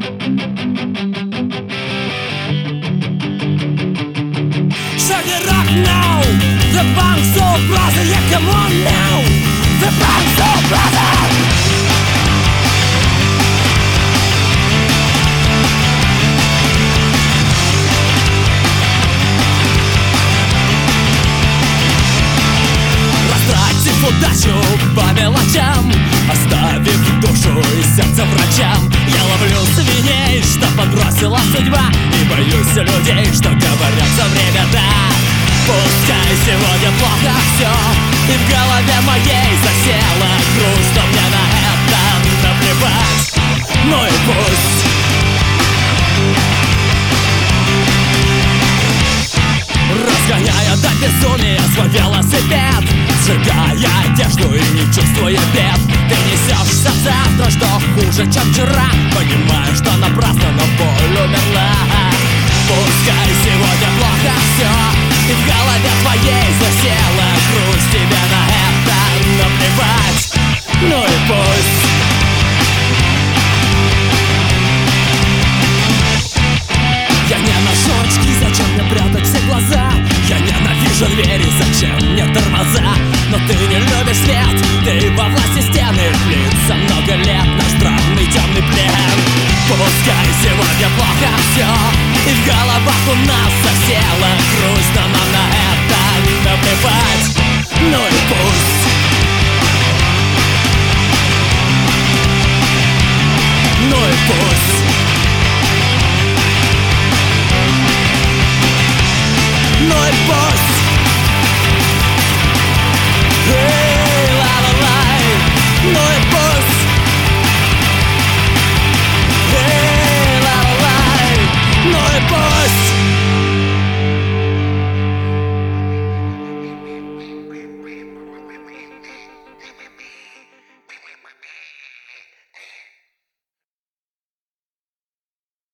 Shake it up now, the band's so brother, yeah come on now, the band's so brother. Растратив удачу по мелочам, оставив душу и сердце врачам, я ловлю свиней, что подбросила судьба, и боюсь людей, что говорят за время, да. Пускай сегодня плохо все, и в голове моей засела грустно, мне на это наплевать, ну и пусть. Разгоняя до безумия свой велосипед, сжигая одежду и не чувствуя бед, ты несешься завтра, что хуже, чем вчера, понимая, что напрасно, но боль умерла. Пускай сегодня плохо все, и в голове твоей засела